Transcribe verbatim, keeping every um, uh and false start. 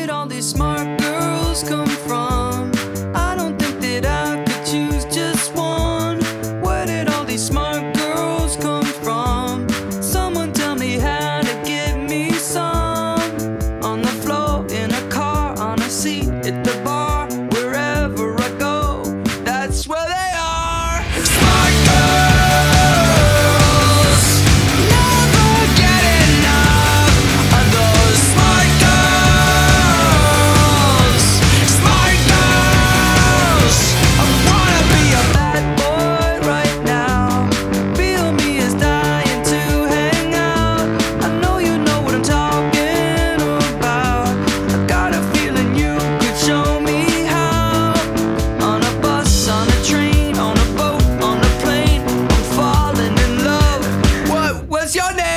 did all these smart girls come from? I don't think that I could choose just one. Where did all these smart girls come from? Someone tell me how to get me some. On the floor, in a car, on a seat, at the bar, wherever I go, that's where they are. Smart girls, never get enough of those smart girls. Smart girls, I wanna be a bad boy right now. Feel me is dying to hang out. I know you know what I'm talking about. I got a feeling you could show me how. On a bus, on a train, on a boat, on a plane, I'm falling in love. What was your name?